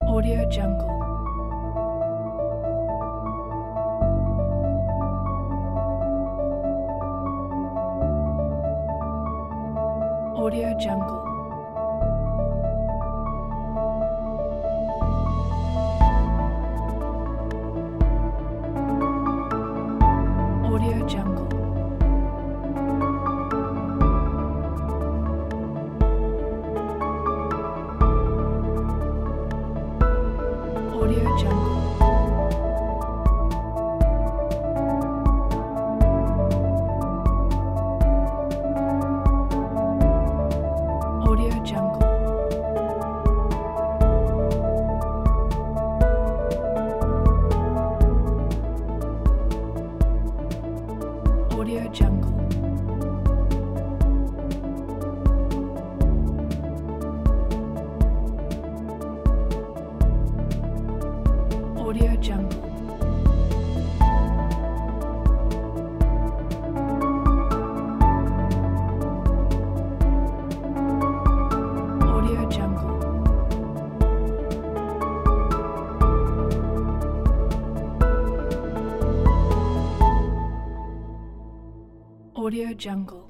Audio Jungle. Audio Jungle. Audio Jungle. Audio Jungle. Audio Jungle. Audio Jungle. Audio Jungle. Audio Jungle. Audio Jungle.